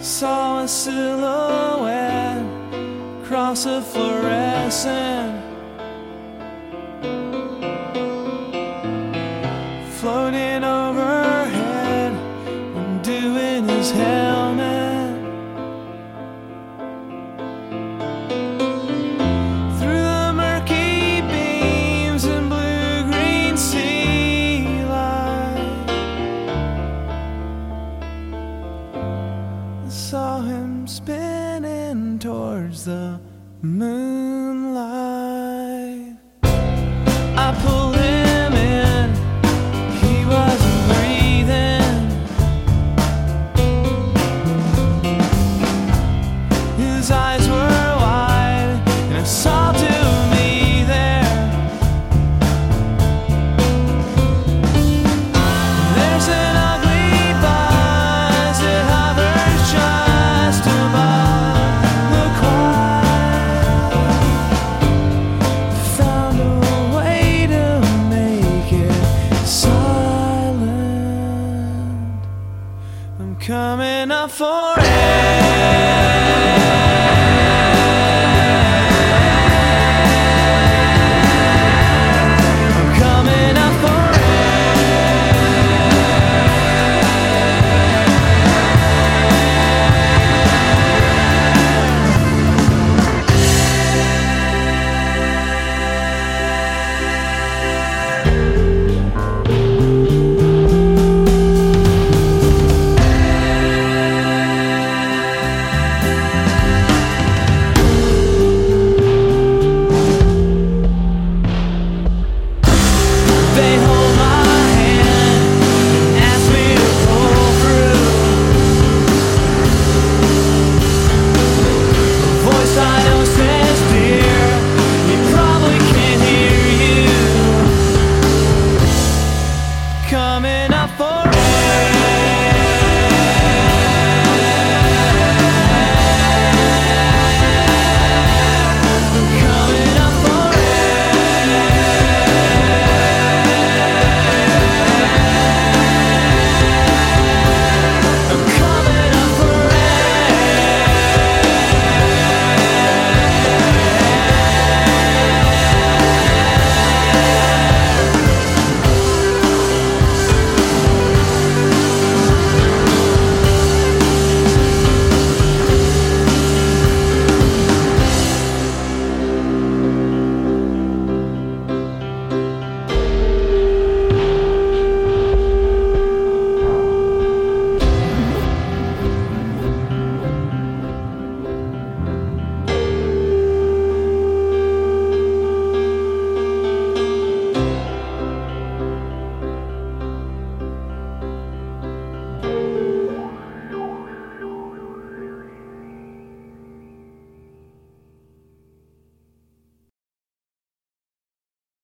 Saw a silhouette cross a fluorescent, floating overhead and doing his helmet. Through the murky beams and blue-green sea light, I saw him spinning towards the moonlight. I pulled him in, he wasn't breathing. His eyes were wide, and it saw to me there. There's an ugly buzz that hovers just above the quiet. Found a way to make it silent. I'm coming up for air.